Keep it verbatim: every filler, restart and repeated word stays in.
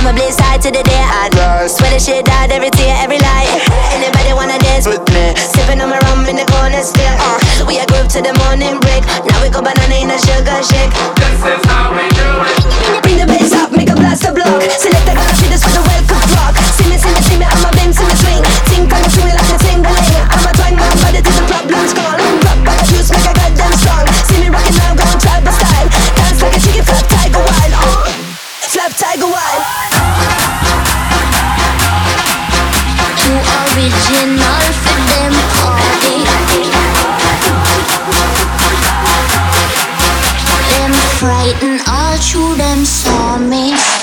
I'ma blaze high to the day I swear the shit out every tear, every lie. Anybody wanna dance with me? Sipping on my rum in the corner still. uh, We a group to the morning break. Now we go banana in a sugar shake. This is how we do it. Bring the bass up, make a blast a block. Select the gonna feed us for the welcome rock. See me, see me, see me, I'm a bim, see me swing. Think I'm swing like a tingling. I'm a twang my body till the problem's gone. Rock back a juice, make a goddamn strong. See me rockin' now, go on tribal style. Dance like a chicken, flap tiger wild. uh, Flap tiger wild. Too original for them party. Them frightened all through them saw me.